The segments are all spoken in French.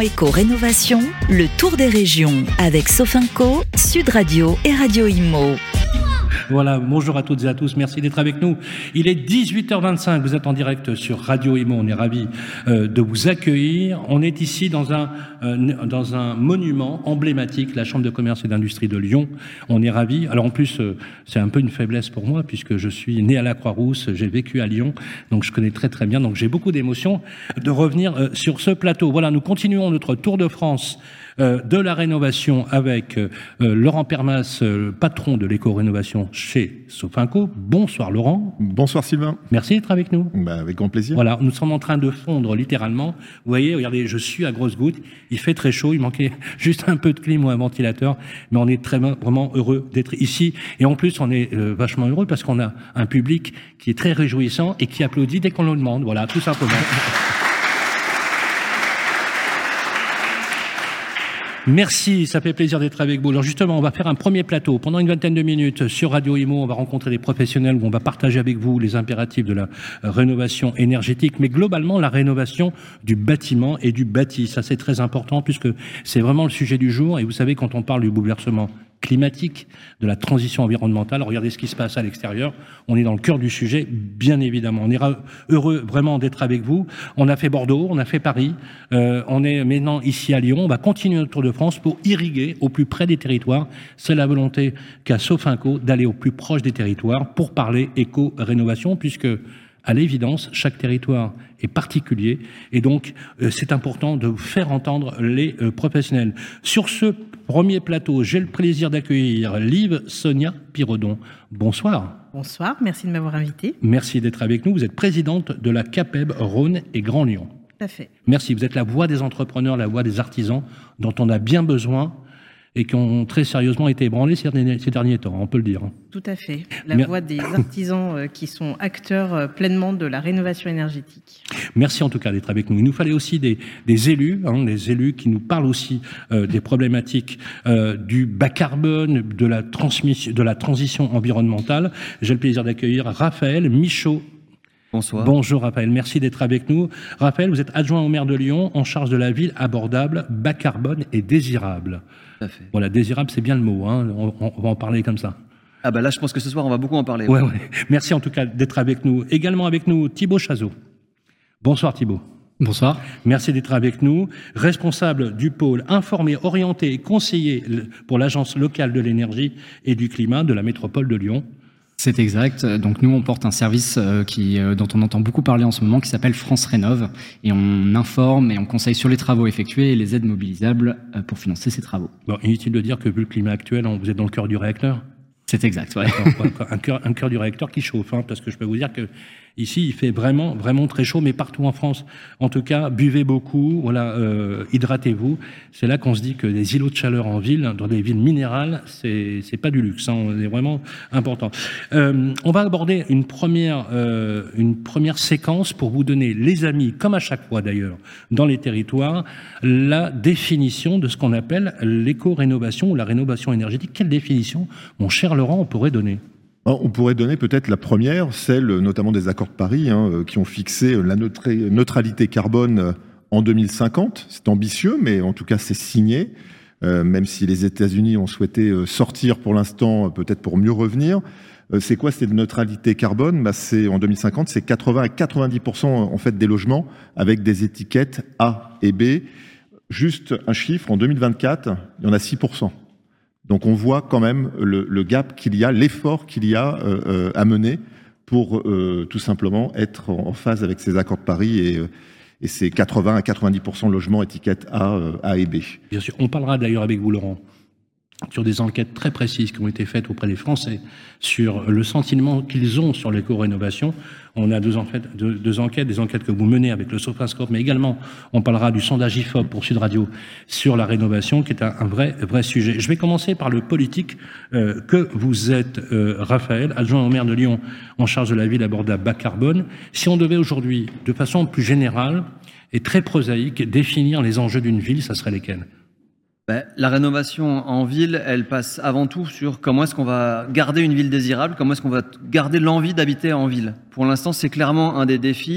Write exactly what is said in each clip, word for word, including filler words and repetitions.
éco-rénovation, le tour des régions avec Sofinco, Sud Radio et Radio Imo. Voilà, bonjour à toutes et à tous, merci d'être avec nous. Il est dix-huit heures vingt-cinq, vous êtes en direct sur Radio Imo, on est ravis euh, de vous accueillir. On est ici dans un, euh, dans un monument emblématique, la Chambre de commerce et d'industrie de Lyon. On est ravis. Alors en plus, euh, c'est un peu une faiblesse pour moi, puisque je suis né à la Croix-Rousse, j'ai vécu à Lyon, donc je connais très très bien, donc j'ai beaucoup d'émotions de revenir euh, sur ce plateau. Voilà, nous continuons notre tour de France Euh, de la rénovation avec euh, Laurent Permas, euh, patron de l'éco-rénovation chez Sofinco. Bonsoir Laurent. Bonsoir Sylvain. Merci d'être avec nous. Bah, avec grand plaisir. Voilà, nous sommes en train de fondre littéralement. Vous voyez, regardez, je suis à grosses gouttes. Il fait très chaud, il manquait juste un peu de clim ou un ventilateur, mais on est très, vraiment heureux d'être ici. Et en plus, on est euh, vachement heureux parce qu'on a un public qui est très réjouissant et qui applaudit dès qu'on le demande. Voilà, tout simplement. Merci, ça fait plaisir d'être avec vous. Alors justement, on va faire un premier plateau. Pendant une vingtaine de minutes sur Radio Imo, on va rencontrer des professionnels où on va partager avec vous les impératifs de la rénovation énergétique, mais globalement la rénovation du bâtiment et du bâti. Ça, c'est très important puisque c'est vraiment le sujet du jour. Et vous savez, quand on parle du bouleversement climatique, de la transition environnementale, regardez ce qui se passe à l'extérieur. On est dans le cœur du sujet, bien évidemment. On est heureux vraiment d'être avec vous. On a fait Bordeaux, on a fait Paris, euh, on est maintenant ici à Lyon. On va continuer notre tour de France pour irriguer au plus près des territoires. C'est la volonté qu'a Sofinco d'aller au plus proche des territoires pour parler éco-rénovation, puisque à l'évidence, chaque territoire est particulier et donc euh, c'est important de faire entendre les euh, professionnels. Sur ce premier plateau, j'ai le plaisir d'accueillir Liv Sonia Pirodon. Bonsoir. Bonsoir, merci de m'avoir invité. Merci d'être avec nous. Vous êtes présidente de la CAPEB Rhône et Grand Lyon. Tout à fait. Merci, vous êtes la voix des entrepreneurs, la voix des artisans dont on a bien besoin et qui ont très sérieusement été ébranlés ces derniers, ces derniers temps, on peut le dire. Tout à fait. La Mais... voix des artisans euh, qui sont acteurs euh, pleinement de la rénovation énergétique. Merci en tout cas d'être avec nous. Il nous fallait aussi des, des élus, hein, des élus qui nous parlent aussi euh, des problématiques euh, du bas carbone, de la, transmission, de la transition environnementale. J'ai le plaisir d'accueillir Raphaël Michaud. Bonsoir. Bonjour Raphaël, merci d'être avec nous. Raphaël, vous êtes adjoint au maire de Lyon, en charge de la ville abordable, bas carbone et désirable. Tout à fait. Voilà, désirable, c'est bien le mot, hein. on, on va en parler comme ça. Ah bah là, je pense que ce soir, on va beaucoup en parler. Ouais, ouais. Merci en tout cas d'être avec nous. Également avec nous, Thibaut Chazot. Bonsoir Thibaut. Bonsoir. Merci d'être avec nous. Responsable du pôle informé, orienté et conseiller pour l'Agence locale de l'énergie et du climat de la métropole de Lyon. C'est exact. Donc nous, on porte un service euh, qui, euh, dont on entend beaucoup parler en ce moment, qui s'appelle France Rénov. Et on informe et on conseille sur les travaux effectués et les aides mobilisables euh, pour financer ces travaux. Bon, inutile de dire que vu le climat actuel, vous êtes dans le cœur du réacteur. C'est exact, ouais. un, cœur, un cœur du réacteur qui chauffe, hein, parce que je peux vous dire que ici, il fait vraiment, vraiment très chaud, mais partout en France. En tout cas, buvez beaucoup, voilà, euh, hydratez-vous. C'est là qu'on se dit que des îlots de chaleur en ville, dans des villes minérales, c'est, c'est pas du luxe, hein, c'est vraiment important. Euh, on va aborder une première, euh, une première séquence pour vous donner, les amis, comme à chaque fois d'ailleurs, dans les territoires, la définition de ce qu'on appelle l'éco-rénovation ou la rénovation énergétique. Quelle définition, mon cher Laurent, on pourrait donner ? On pourrait donner peut-être la première, celle notamment des accords de Paris, hein, qui ont fixé la neutralité carbone en deux mille cinquante. C'est ambitieux, mais en tout cas c'est signé, euh, même si les États-Unis ont souhaité sortir pour l'instant, peut-être pour mieux revenir. Euh, c'est quoi cette neutralité carbone ? Bah, c'est, en deux mille cinquante, c'est quatre-vingts à quatre-vingt-dix pour cent en fait, des logements avec des étiquettes A et B. Juste un chiffre, en deux mille vingt-quatre, il y en a six pour cent. Donc on voit quand même le, le gap qu'il y a, l'effort qu'il y a euh, à mener pour euh, tout simplement être en phase avec ces accords de Paris et, euh, et ces quatre-vingts à quatre-vingt-dix pour cent de logements étiquettes A, euh, A et B. Bien sûr, on parlera d'ailleurs avec vous Laurent sur des enquêtes très précises qui ont été faites auprès des Français sur le sentiment qu'ils ont sur l'éco-rénovation. On a deux, en fait, deux, deux enquêtes, des enquêtes que vous menez avec le Sofinscope, mais également on parlera du sondage I F O P pour Sud Radio sur la rénovation, qui est un, un vrai, vrai sujet. Je vais commencer par le politique euh, que vous êtes, euh, Raphaël, adjoint au maire de Lyon en charge de la ville abordable bas carbone. Si on devait aujourd'hui, de façon plus générale et très prosaïque, définir les enjeux d'une ville, ça serait lesquels ? Ben, la rénovation en ville, elle passe avant tout sur comment est-ce qu'on va garder une ville désirable, comment est-ce qu'on va garder l'envie d'habiter en ville. Pour l'instant, c'est clairement un des défis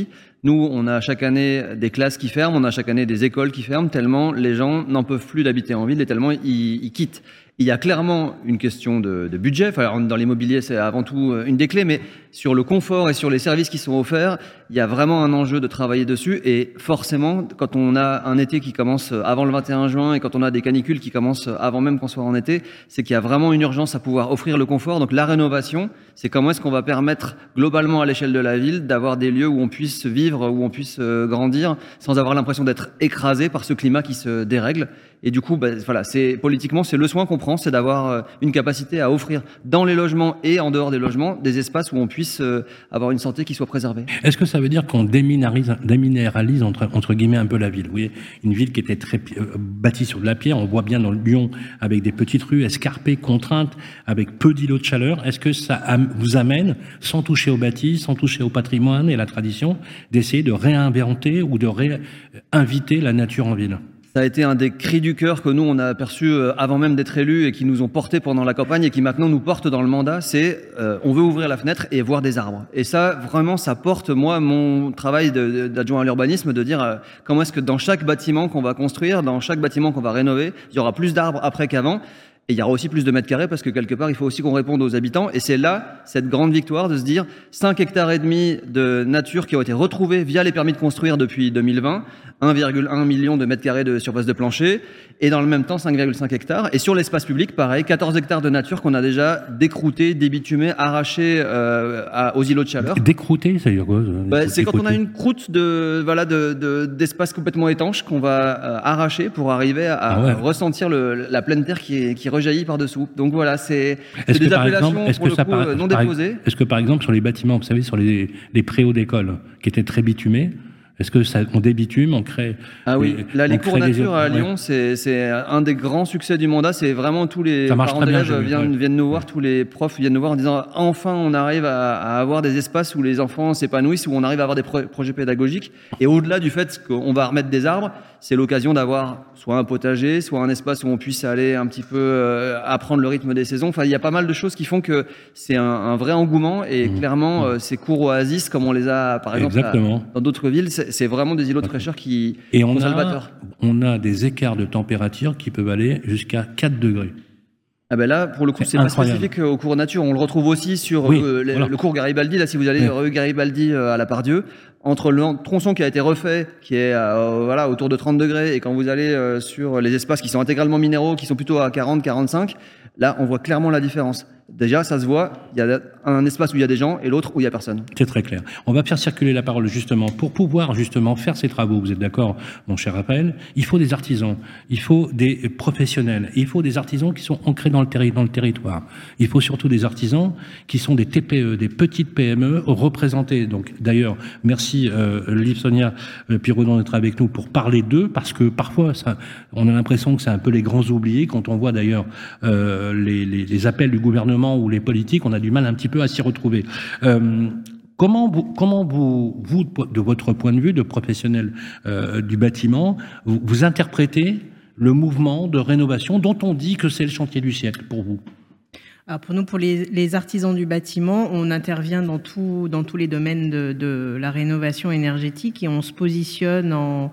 Nous, on a chaque année des classes qui ferment, on a chaque année des écoles qui ferment, tellement les gens n'en peuvent plus d'habiter en ville et tellement ils, ils quittent. Il y a clairement une question de, de budget. Enfin, dans l'immobilier, c'est avant tout une des clés, mais sur le confort et sur les services qui sont offerts, il y a vraiment un enjeu de travailler dessus. Et forcément, quand on a un été qui commence avant le vingt et un juin et quand on a des canicules qui commencent avant même qu'on soit en été, c'est qu'il y a vraiment une urgence à pouvoir offrir le confort. Donc la rénovation, c'est comment est-ce qu'on va permettre globalement à l'échelle de la ville d'avoir des lieux où on puisse vivre, où on puisse grandir sans avoir l'impression d'être écrasé par ce climat qui se dérègle. Et du coup, bah, voilà, c'est politiquement, c'est le soin qu'on prend, c'est d'avoir une capacité à offrir dans les logements et en dehors des logements des espaces où on puisse avoir une santé qui soit préservée. Est-ce que ça veut dire qu'on déminéralise, déminéralise entre, entre guillemets un peu la ville? Vous voyez, une ville qui était très euh, bâtie sur de la pierre, on voit bien dans Lyon avec des petites rues escarpées, contraintes, avec peu d'îlots de chaleur. Est-ce que ça am- vous amène, sans toucher au bâti, sans toucher au patrimoine et la tradition, d'essayer de réinventer ou de réinviter la nature en ville? Ça a été un des cris du cœur que nous, on a aperçu avant même d'être élus et qui nous ont portés pendant la campagne et qui maintenant nous portent dans le mandat, c'est euh, on veut ouvrir la fenêtre et voir des arbres. Et ça, vraiment, ça porte, moi, mon travail de, d'adjoint à l'urbanisme, de dire euh, comment est-ce que dans chaque bâtiment qu'on va construire, dans chaque bâtiment qu'on va rénover, il y aura plus d'arbres après qu'avant. Et il y aura aussi plus de mètres carrés parce que quelque part, il faut aussi qu'on réponde aux habitants. Et c'est là, cette grande victoire de se dire cinq hectares et demi de nature qui ont été retrouvés via les permis de construire depuis deux mille vingt, un virgule un million de mètres carrés de surface de plancher, et dans le même temps, cinq virgule cinq hectares. Et sur l'espace public, pareil, quatorze hectares de nature qu'on a déjà décrouté, débitumé, arraché euh, à, aux îlots de chaleur. Décrouté, ça veut dire quoi? Bah, c'est quand on a une croûte de, voilà, de, de, d'espace complètement étanche qu'on va euh, arracher pour arriver à, ah ouais. à ressentir le, la pleine terre qui, est, qui rejaillit par-dessous. Donc voilà, c'est, c'est des appellations exemple, est-ce pour que le ça coup, par, non déposées. Est-ce que par exemple sur les bâtiments, vous savez, sur les, les préaux d'école qui étaient très bitumés, est-ce que ça, on débitume, on crée... Ah oui, les, là les cours nature les... à Lyon, ouais. c'est, c'est un des grands succès du mandat, c'est vraiment tous les parents d'élèves viennent, ouais. viennent nous voir, tous les profs viennent nous voir en disant enfin on arrive à, à avoir des espaces où les enfants s'épanouissent, où on arrive à avoir des pro- projets pédagogiques, et au-delà du fait qu'on va remettre des arbres, c'est l'occasion d'avoir soit un potager, soit un espace où on puisse aller un petit peu euh, apprendre le rythme des saisons. Enfin, il y a pas mal de choses qui font que c'est un, un vrai engouement, et mmh. clairement, euh, ces cours oasis, comme on les a par exemple à, dans d'autres villes, c'est, c'est vraiment des îlots de fraîcheur qui et on sont a, salvateurs. On a des écarts de température qui peuvent aller jusqu'à quatre degrés. Ah ben là, pour le coup, c'est, c'est pas spécifique au cours nature. On le retrouve aussi sur oui, euh, les, voilà. le cours Garibaldi. Là, si vous allez oui. rue Garibaldi euh, à la Part-Dieu, entre le tronçon qui a été refait, qui est euh, voilà autour de trente degrés, et quand vous allez euh, sur les espaces qui sont intégralement minéraux, qui sont plutôt à quarante à quarante-cinq, là, on voit clairement la différence. Déjà, ça se voit, il y a un espace où il y a des gens et l'autre où il n'y a personne. C'est très clair. On va faire circuler la parole justement. Pour pouvoir justement faire ces travaux, vous êtes d'accord, mon cher Raphaël, il faut des artisans, il faut des professionnels, il faut des artisans qui sont ancrés dans le, terri- dans le territoire. Il faut surtout des artisans qui sont des T P E, des petites P M E représentées. Donc d'ailleurs, merci euh, Liv Sonia euh, Pirodon d'être avec nous pour parler d'eux, parce que parfois, ça, on a l'impression que c'est un peu les grands oubliés. Quand on voit d'ailleurs euh, les, les, les appels du gouvernement ou les politiques, on a du mal un petit peu à s'y retrouver. Euh, comment vous, comment vous, vous, de votre point de vue de professionnel euh, du bâtiment, vous, vous interprétez le mouvement de rénovation dont on dit que c'est le chantier du siècle pour vous? Alors pour nous, pour les, les artisans du bâtiment, on intervient dans, tout, dans tous les domaines de, de la rénovation énergétique et on se positionne en...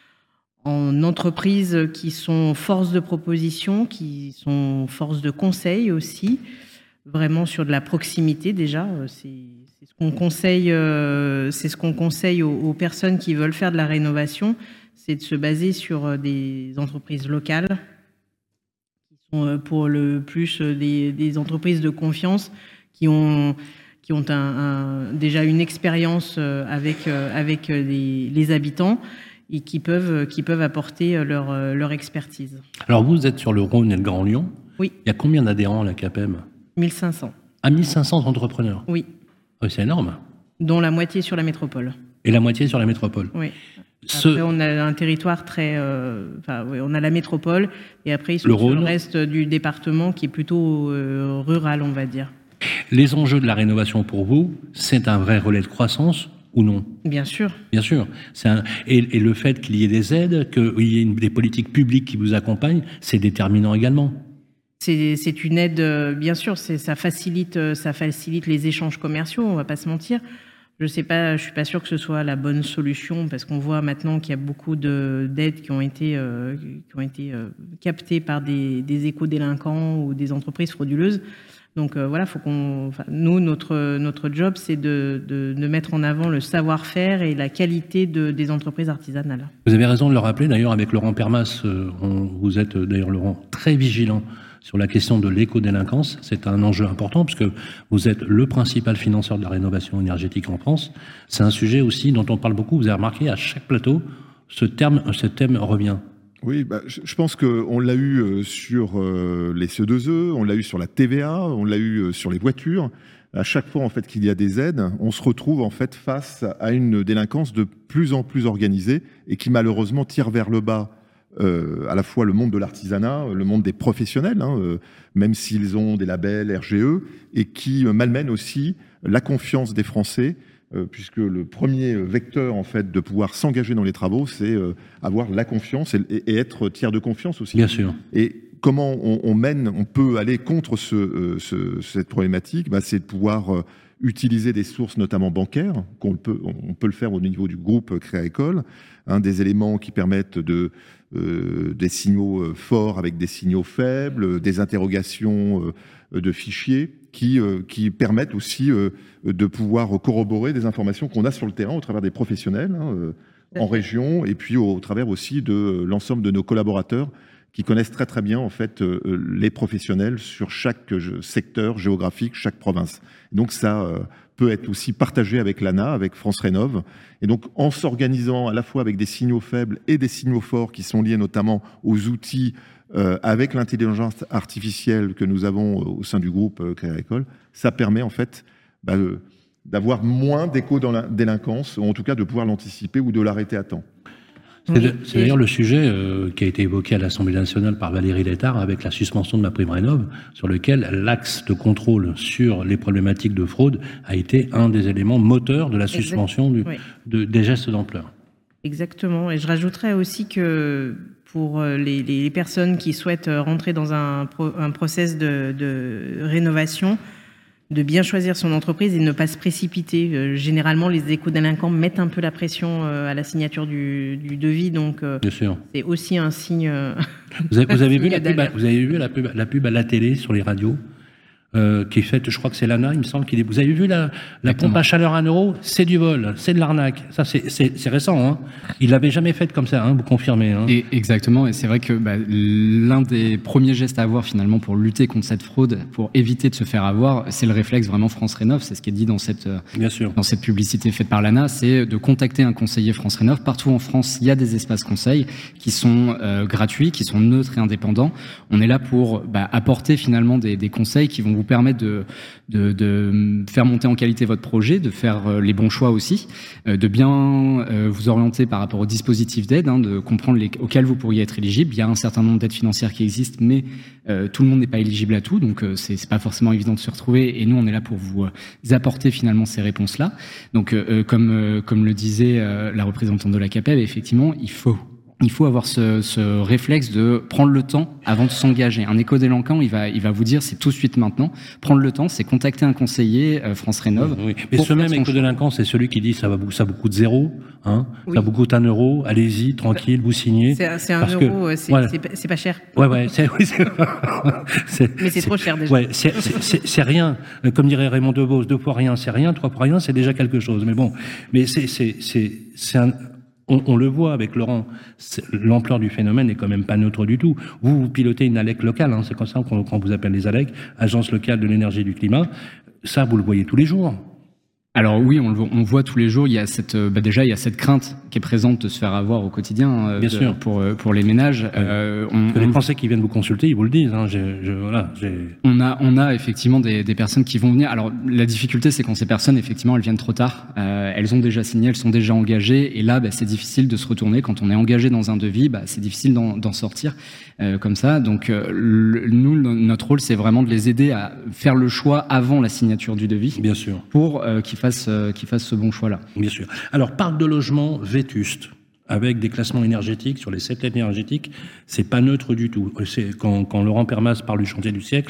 en entreprises qui sont force de proposition, qui sont force de conseil aussi, vraiment sur de la proximité déjà. C'est, c'est ce qu'on conseille, euh, c'est ce qu'on conseille aux, aux personnes qui veulent faire de la rénovation, c'est de se baser sur des entreprises locales, qui sont pour le plus des, des entreprises de confiance, qui ont, qui ont un, un, déjà une expérience avec, avec les, les habitants, et qui peuvent, qui peuvent apporter leur, leur expertise. Alors vous êtes sur le Rhône et le Grand Lyon. Oui. Il y a combien d'adhérents à la C A P E M? mille cinq cents. À mille cinq cents entrepreneurs? Oui. Oui, c'est énorme. Dont la moitié sur la métropole. Et la moitié sur la métropole? Oui. Après, Ce... on a un territoire très... Euh, enfin, oui, on a la métropole, et après, ils sont le sur le reste du département qui est plutôt euh, rural, on va dire. Les enjeux de la rénovation pour vous, c'est un vrai relais de croissance ou non? Bien sûr. Bien sûr. C'est un... et, et le fait qu'il y ait des aides, qu'il y ait une, des politiques publiques qui vous accompagnent, c'est déterminant également. C'est, c'est une aide, bien sûr, c'est, ça, facilite, ça facilite les échanges commerciaux, on ne va pas se mentir. Je sais pas, je suis pas sûre que ce soit la bonne solution parce qu'on voit maintenant qu'il y a beaucoup de, d'aides qui ont été, euh, qui ont été euh, captées par des, des éco-délinquants ou des entreprises frauduleuses. Donc euh, voilà, faut qu'on, enfin, nous, notre, notre job, c'est de, de, de mettre en avant le savoir-faire et la qualité de, des entreprises artisanales. Vous avez raison de le rappeler, d'ailleurs, avec Laurent Permas, euh, on, vous êtes d'ailleurs, Laurent, très vigilant sur la question de l'éco-délinquance. C'est un enjeu important puisque vous êtes le principal financeur de la rénovation énergétique en France. C'est un sujet aussi dont on parle beaucoup. Vous avez remarqué, à chaque plateau, ce terme, ce thème revient. Oui, bah, je pense qu'on l'a eu sur euh, les C E deux E, on l'a eu sur la T V A, on l'a eu sur les voitures. À chaque fois en fait, qu'il y a des aides, on se retrouve en fait, face à une délinquance de plus en plus organisée et qui malheureusement tire vers le bas Euh, à la fois le monde de l'artisanat, le monde des professionnels, hein, euh, même s'ils ont des labels R G E, et qui euh, malmènent aussi la confiance des Français, euh, puisque le premier vecteur en fait de pouvoir s'engager dans les travaux, c'est euh, avoir la confiance et, et être tiers de confiance aussi. Bien sûr. Et comment on, on mène, on peut aller contre ce, euh, ce, cette problématique, bah, c'est de pouvoir euh, utiliser des sources notamment bancaires, qu'on peut, on peut le faire au niveau du groupe Créa-École, hein, des éléments qui permettent de Euh, des signaux euh, forts avec des signaux faibles, euh, des interrogations euh, de fichiers qui, euh, qui permettent aussi euh, de pouvoir corroborer des informations qu'on a sur le terrain au travers des professionnels hein, euh, en région et puis au, au travers aussi de l'ensemble de nos collaborateurs qui connaissent très très bien en fait euh, les professionnels sur chaque euh, secteur géographique, chaque province. Donc ça euh, peut être aussi partagé avec l'A N A, avec France Rénov. Et donc en s'organisant à la fois avec des signaux faibles et des signaux forts qui sont liés notamment aux outils euh, avec l'intelligence artificielle que nous avons au sein du groupe euh, Créa-École, ça permet en fait bah, euh, d'avoir moins d'éco-délinquance, ou en tout cas de pouvoir l'anticiper ou de l'arrêter à temps. C'est d'ailleurs le sujet euh, qui a été évoqué à l'Assemblée nationale par Valérie Létard avec la suspension de la prime rénov, sur lequel l'axe de contrôle sur les problématiques de fraude a été un des éléments moteurs de la suspension du, oui. de, des gestes d'ampleur. Exactement. Et je rajouterais aussi que pour les, les personnes qui souhaitent rentrer dans un, pro, un process de, de rénovation, de bien choisir son entreprise et de ne pas se précipiter. Euh, généralement, les éco-délinquants mettent un peu la pression euh, à la signature du, du devis, donc euh, c'est aussi un signe. Euh, vous, avez, vous, avez vu la pub, vous avez vu la pub, la pub à la télé sur les radios euh, qui est faite, je crois que c'est l'A N A, il me semble qu'il est. Vous avez vu la, la pompe à chaleur à un euro? C'est du vol, c'est de l'arnaque. Ça, c'est récent. Hein. Il l'avait jamais faite comme ça, hein, vous confirmez. Hein. Et exactement, et c'est vrai que bah, l'un des premiers gestes à avoir finalement pour lutter contre cette fraude, pour éviter de se faire avoir, c'est le réflexe vraiment France Rénov. C'est ce qui est dit dans cette, Bien sûr. dans cette publicité faite par l'A N A, c'est de contacter un conseiller France Rénov. Partout en France, il y a des espaces conseils qui sont euh, gratuits, qui sont neutres et indépendants. On est là pour bah, apporter finalement des, des conseils qui vont vous permettre de, de, de faire monter en qualité votre projet, de faire les bons choix aussi, de bien vous orienter par rapport aux dispositifs d'aide, hein, de comprendre les, auxquels vous pourriez être éligible. Il y a un certain nombre d'aides financières qui existent, mais euh, tout le monde n'est pas éligible à tout, donc euh, c'est c'est pas forcément évident de se retrouver. Et nous, on est là pour vous euh, apporter finalement ces réponses-là. Donc, euh, comme euh, comme le disait euh, la représentante de la CAPEB, effectivement, il faut Il faut avoir ce, ce réflexe de prendre le temps avant de s'engager. Un éco-délinquant, il va, il va vous dire c'est tout de suite maintenant. Prendre le temps, c'est contacter un conseiller euh, France Rénov. Oui, oui. Mais ce même éco-délinquant, c'est celui qui dit ça va ça vous coûte zéro, hein, oui. ça vous coûte un euro. Allez-y, tranquille, vous signez. C'est un euro, c'est voilà. pas cher. Ouais, ouais, c'est. Oui, mais c'est trop cher déjà. Ouais, c'est rien. Comme dirait Raymond Devos, deux fois rien, c'est rien. Trois fois rien, c'est déjà quelque chose. Mais bon, mais c'est c'est c'est c'est un On, on le voit avec Laurent, l'ampleur du phénomène n'est quand même pas neutre du tout. Vous, vous pilotez une A L E C locale, hein, c'est comme ça qu'on qu'on vous appelle les A L E C, Agence locale de l'énergie et du climat. Ça, vous le voyez tous les jours. Alors oui, on le voit, on voit tous les jours. Il y a cette, bah déjà, il y a cette crainte qui est présente de se faire avoir au quotidien. Euh, Bien de, sûr. Pour pour les ménages. Ouais. Euh, on, les Français qui viennent vous consulter, ils vous le disent. Hein, je, je, voilà, on a on a effectivement des, des personnes qui vont venir. Alors la difficulté, c'est quand ces personnes, effectivement, elles viennent trop tard. Euh, elles ont déjà signé, elles sont déjà engagées, et là, bah, c'est difficile de se retourner. Quand on est engagé dans un devis, bah, c'est difficile d'en sortir euh, comme ça. Donc euh, le, nous, notre rôle, c'est vraiment de les aider à faire le choix avant la signature du devis. Bien sûr. Pour euh, qu'ils fassent euh, qu'ils fassent ce bon choix-là. Bien sûr. Alors, parc de logement vétuste, avec des classements énergétiques sur les sept aides énergétiques, c'est pas neutre du tout. Quand, quand Laurent Permas parle du chantier du siècle,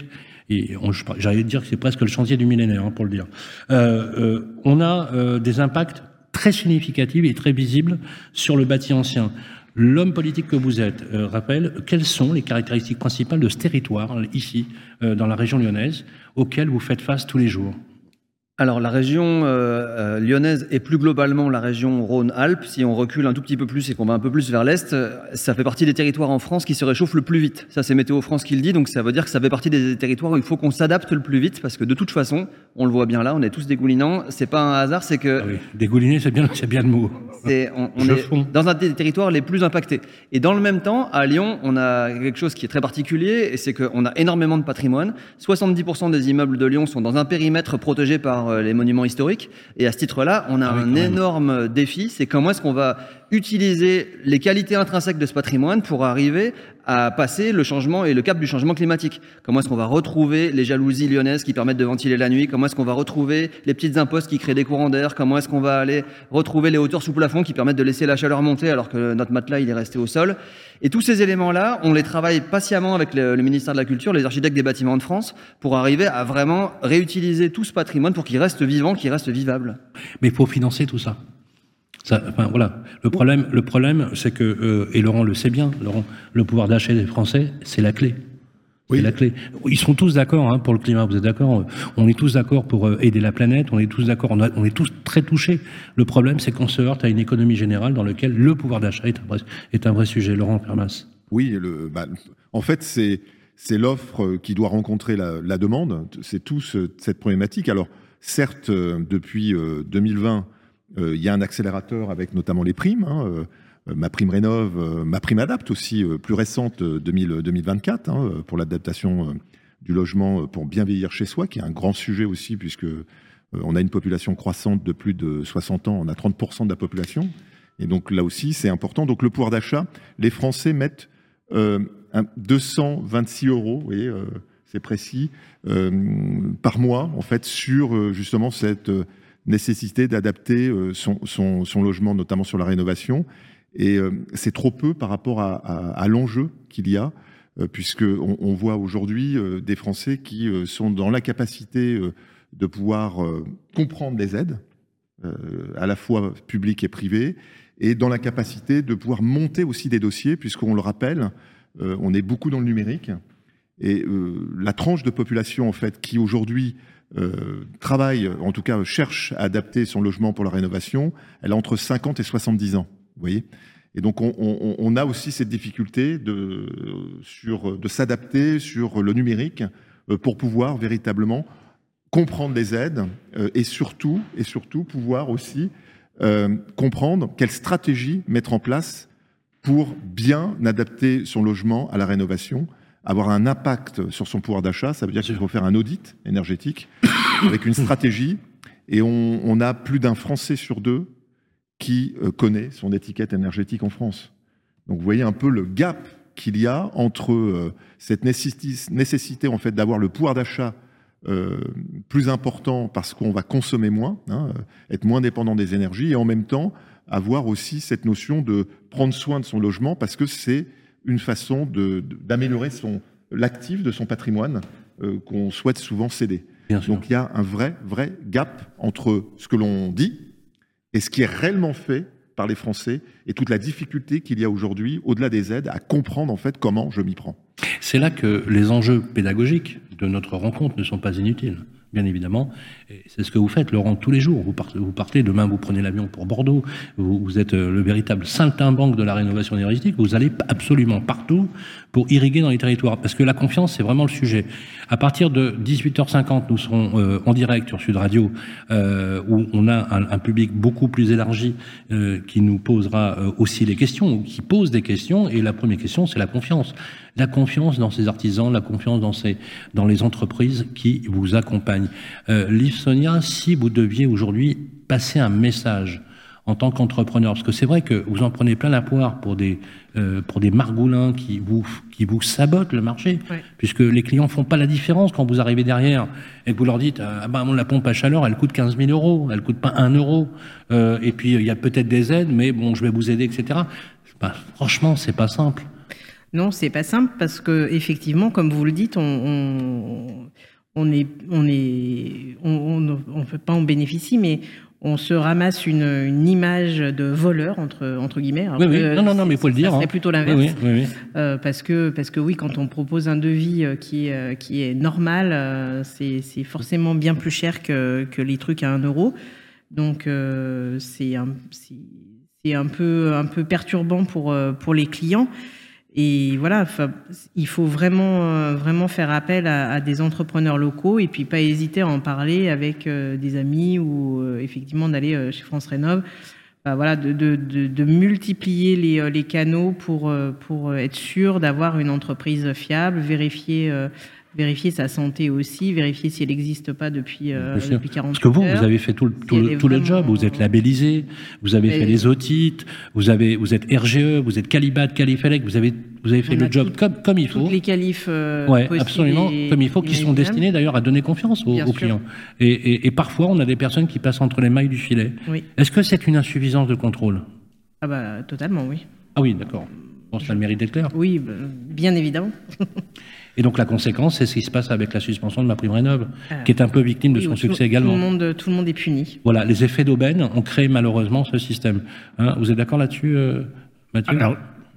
et on, j'allais dire que c'est presque le chantier du millénaire, hein, pour le dire. Euh, euh, on a euh, des impacts très significatifs et très visibles sur le bâti ancien. L'homme politique que vous êtes euh, rappelle quelles sont les caractéristiques principales de ce territoire, ici, euh, dans la région lyonnaise, auxquelles vous faites face tous les jours? Alors la région euh, euh, lyonnaise et plus globalement la région Rhône-Alpes, si on recule un tout petit peu plus et qu'on va un peu plus vers l'Est, ça fait partie des territoires en France qui se réchauffent le plus vite. Ça c'est Météo France qui le dit, donc ça veut dire que ça fait partie des territoires où il faut qu'on s'adapte le plus vite parce que de toute façon, on le voit bien là, on est tous dégoulinants, c'est pas un hasard, c'est que... Ah oui, dégouliner c'est bien, c'est bien le mot. C'est, on, on est dans un des territoires les plus impactés. Et dans le même temps, à Lyon, on a quelque chose qui est très particulier, et c'est qu'on a énormément de patrimoine. soixante-dix pour cent des immeubles de Lyon sont dans un périmètre protégé par les monuments historiques. Et à ce titre-là, on a ah oui, un énorme défi, c'est comment est-ce qu'on va utiliser les qualités intrinsèques de ce patrimoine pour arriver à passer le changement et le cap du changement climatique. Comment est-ce qu'on va retrouver les jalousies lyonnaises qui permettent de ventiler la nuit? Comment est-ce qu'on va retrouver les petites impostes qui créent des courants d'air? Comment est-ce qu'on va aller retrouver les hauteurs sous plafond qui permettent de laisser la chaleur monter alors que notre matelas il est resté au sol? Et tous ces éléments-là, on les travaille patiemment avec le, le ministère de la Culture, les architectes des bâtiments de France, pour arriver à vraiment réutiliser tout ce patrimoine pour qu'il reste vivant, qu'il reste vivable. Mais il faut financer tout ça. Ça, enfin, voilà. Le problème, le problème, c'est que, euh, et Laurent le sait bien, Laurent, le pouvoir d'achat des Français, c'est la clé. Oui. C'est la clé. Ils sont tous d'accord hein, pour le climat, vous êtes d'accord? On est tous d'accord pour euh, aider la planète, on est tous d'accord, on, on est tous très touchés. Le problème, c'est qu'on se heurte à une économie générale dans laquelle le pouvoir d'achat est un vrai, est un vrai sujet. Laurent Permas. Oui, le, bah, en fait, c'est, c'est l'offre qui doit rencontrer la, la demande. C'est tout ce, cette problématique. Alors, certes, euh, depuis euh, deux mille vingt, il euh, y a un accélérateur avec notamment les primes, hein, euh, ma prime rénove, euh, ma prime adapte aussi, euh, plus récente, euh, deux mille vingt-quatre, hein, pour l'adaptation euh, du logement pour bien vieillir chez soi, qui est un grand sujet aussi, puisque euh, on a une population croissante de plus de soixante ans, on a trente pour cent de la population, et donc là aussi c'est important. Donc le pouvoir d'achat, les Français mettent euh, un, deux cent vingt-six euros, vous voyez, euh, c'est précis, euh, par mois, en fait, sur euh, justement cette... Euh, nécessité d'adapter son, son, son logement, notamment sur la rénovation. Et euh, c'est trop peu par rapport à, à, à l'enjeu qu'il y a, euh, puisqu'on on voit aujourd'hui euh, des Français qui euh, sont dans la capacité euh, de pouvoir euh, comprendre les aides, euh, à la fois publiques et privées, et dans la capacité de pouvoir monter aussi des dossiers, puisqu'on le rappelle, euh, on est beaucoup dans le numérique, et euh, la tranche de population en fait qui aujourd'hui Euh, travaille, en tout cas cherche à adapter son logement pour la rénovation, elle a entre cinquante et soixante-dix ans, vous voyez. Et donc on, on, on a aussi cette difficulté de, sur, de s'adapter sur le numérique euh, pour pouvoir véritablement comprendre les aides euh, et surtout, et surtout pouvoir aussi euh, comprendre quelle stratégie mettre en place pour bien adapter son logement à la rénovation, avoir un impact sur son pouvoir d'achat. Ça veut dire qu'il faut faire un audit énergétique avec une stratégie. Et on, on a plus d'un Français sur deux qui euh, connaît son étiquette énergétique en France. Donc vous voyez un peu le gap qu'il y a entre euh, cette nécessité, nécessité en fait d'avoir le pouvoir d'achat euh, plus important parce qu'on va consommer moins, hein, être moins dépendant des énergies, et en même temps avoir aussi cette notion de prendre soin de son logement parce que c'est une façon de, de, d'améliorer son, l'actif de son patrimoine euh, qu'on souhaite souvent céder. Donc il y a un vrai, vrai gap entre ce que l'on dit et ce qui est réellement fait par les Français et toute la difficulté qu'il y a aujourd'hui, au-delà des aides, à comprendre en fait comment je m'y prends. C'est là que les enjeux pédagogiques de notre rencontre ne sont pas inutiles. Bien évidemment, et c'est ce que vous faites, Laurent, tous les jours. Vous partez, vous partez demain, vous prenez l'avion pour Bordeaux, vous, vous êtes le véritable saltimbanque de la rénovation énergétique, vous allez absolument partout pour irriguer dans les territoires, parce que la confiance, c'est vraiment le sujet. À partir de dix-huit heures cinquante, nous serons euh, en direct sur Sud Radio, euh, où on a un, un public beaucoup plus élargi euh, qui nous posera euh, aussi des questions, ou qui pose des questions, et la première question, c'est la confiance. La confiance dans ces artisans, la confiance dans, ces, dans les entreprises qui vous accompagnent. Euh, Liv Sonia, si vous deviez aujourd'hui passer un message en tant qu'entrepreneur, parce que c'est vrai que vous en prenez plein la poire pour des, euh, pour des margoulins qui vous, qui vous sabotent le marché, ouais. Puisque les clients font pas la différence quand vous arrivez derrière et que vous leur dites ah bah, la pompe à chaleur, elle coûte quinze mille euros, elle coûte pas un euro, euh, et puis il y a peut-être des aides, mais bon, je vais vous aider, et cetera. Bah, franchement, c'est pas simple. Non, c'est pas simple parce que effectivement, comme vous le dites, on, on, on est, on est, on, on, on peut pas en bénéficier, mais on se ramasse une, une image de voleur entre entre guillemets. Alors oui, oui. Non, non, non, mais il faut le dire. C'est hein. plutôt l'inverse. Oui, oui, oui. Euh, parce que parce que oui, quand on propose un devis qui est qui est normal, euh, c'est c'est forcément bien plus cher que que les trucs à un euro. Donc euh, c'est un c'est, c'est un peu un peu perturbant pour pour les clients. Et voilà, il faut vraiment, vraiment faire appel à, à des entrepreneurs locaux et puis pas hésiter à en parler avec euh, des amis ou euh, effectivement d'aller euh, chez France Rénov. Enfin, voilà, de, de, de, de multiplier les, les canaux pour, pour être sûr d'avoir une entreprise fiable, vérifier, euh, vérifier sa santé aussi, vérifier si elle n'existe pas depuis, euh, depuis quarante heures. Parce que vous, vous avez fait tout, le, tout, le, tout vraiment... le job, vous êtes labellisé, vous avez Mais... fait les audits, vous, avez, vous êtes R G E, vous êtes Calibat, Califellec, vous avez, vous avez fait On le job tout, comme, comme il faut. Toutes les qualifs euh, ouais, absolument, et, comme il faut, qui sont destinés d'ailleurs à donner confiance aux, aux clients. Et, et, et parfois, on a des personnes qui passent entre les mailles du filet. Oui. Est-ce que c'est une insuffisance de contrôle ? Ah bah, totalement, oui. Ah oui, d'accord. Bon, ça a le mérite d'être clair. Oui, bah, bien évidemment. Et donc la conséquence, c'est ce qui se passe avec la suspension de MaPrimeRénov, euh, qui est un peu victime oui, de son tout, succès également. Tout le, monde, tout le monde est puni. Voilà, les effets d'aubaine ont créé malheureusement ce système. Hein, vous êtes d'accord là-dessus, euh, Mathieu ? Alors,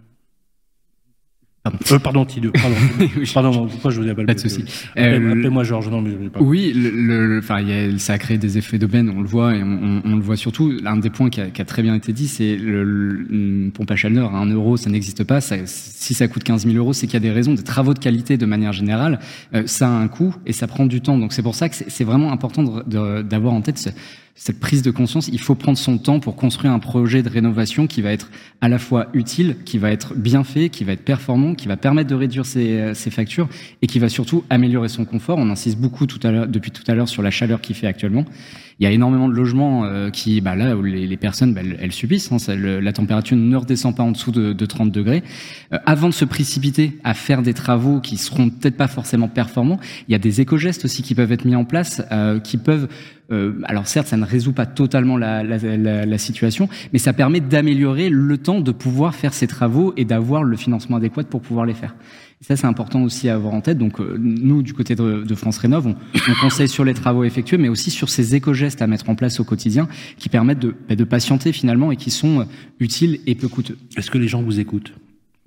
Pardon, euh, pardon Tideux. Pardon, pardon, pourquoi je vous appelle Pas de souci. Appelez, euh, appelez-moi Georges. Non, mais je ne vais pas. Oui, le, le, enfin, y a, ça a créé des effets d'aubaine, on le voit et on, on, on le voit surtout. L'un des points qui a, qui a très bien été dit, c'est le, le, une pompe à chaleur à un euro, ça n'existe pas. Ça, si ça coûte quinze mille euros, c'est qu'il y a des raisons, des travaux de qualité de manière générale. Euh, ça a un coût et ça prend du temps. Donc c'est pour ça que c'est, c'est vraiment important de, de, d'avoir en tête ce, cette prise de conscience. Il faut prendre son temps pour construire un projet de rénovation qui va être à la fois utile, qui va être bien fait, qui va être performant, qui va permettre de réduire ses, ses factures et qui va surtout améliorer son confort. On insiste beaucoup tout à l'heure, depuis tout à l'heure sur la chaleur qu'il fait actuellement. Il y a énormément de logements euh, qui, bah là, où les, les personnes, bah, elles, elles subissent. Hein, ça, le, la température ne redescend pas en dessous de, de trente degrés. Euh, avant de se précipiter à faire des travaux qui seront peut-être pas forcément performants, il y a des éco-gestes aussi qui peuvent être mis en place, euh, qui peuvent Euh, alors certes, ça ne résout pas totalement la, la, la, la situation, mais ça permet d'améliorer le temps de pouvoir faire ces travaux et d'avoir le financement adéquat pour pouvoir les faire. Et ça, c'est important aussi à avoir en tête. Donc euh, nous, du côté de, de France Rénov, on, on conseille sur les travaux effectués, mais aussi sur ces éco-gestes à mettre en place au quotidien qui permettent de, de patienter finalement et qui sont utiles et peu coûteux. Est-ce que les gens vous écoutent ? Vraiment ?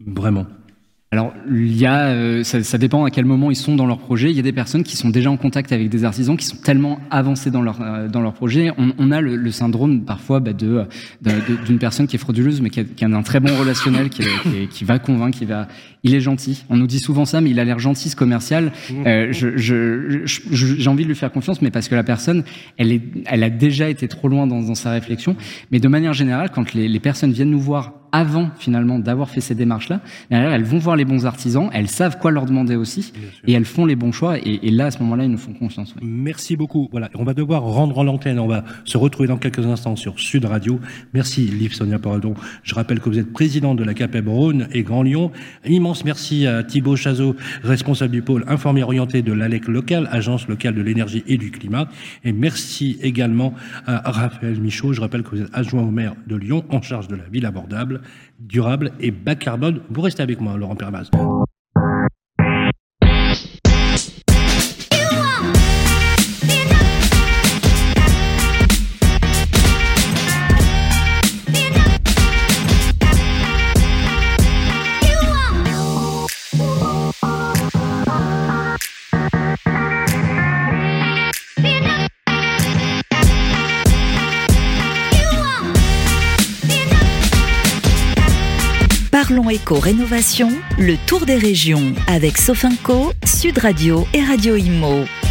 Alors, il y a, euh, ça, ça dépend à quel moment ils sont dans leur projet. Il y a des personnes qui sont déjà en contact avec des artisans qui sont tellement avancés dans leur euh, dans leur projet. On, on a le, le syndrome parfois bah, de, de, de d'une personne qui est frauduleuse, mais qui a, qui a un très bon relationnel, qui, est, qui, est, qui va convaincre, qui va. Il est gentil. On nous dit souvent ça, mais il a l'air gentil, ce commercial. Euh, je, je, je, je, j'ai envie de lui faire confiance, mais parce que la personne, elle est, elle a déjà été trop loin dans, dans sa réflexion. Mais de manière générale, quand les, les personnes viennent nous voir avant finalement d'avoir fait ces démarches-là, derrière, elles vont voir les bons artisans, elles savent quoi leur demander aussi, et elles font les bons choix. Et, et là, à ce moment-là, ils nous font confiance. Oui. Merci beaucoup. Voilà, on va devoir rendre l'antenne. On va se retrouver dans quelques instants sur Sud Radio. Merci, Liv Sonia Paradon. Je rappelle que vous êtes présidente de la CAPEB Rhône et Grand Lyon. Un immense merci à Thibaut Chazot, responsable du pôle informé et orienté de l'A L E C locale, agence locale de l'énergie et du climat. Et merci également à Raphaël Michaud. Je rappelle que vous êtes adjoint au maire de Lyon, en charge de la ville abordable, durable et bas carbone. Vous restez avec moi, Laurent Permaz. Parlons éco-rénovation, le tour des régions avec Sofinco, Sud Radio et Radio Imo.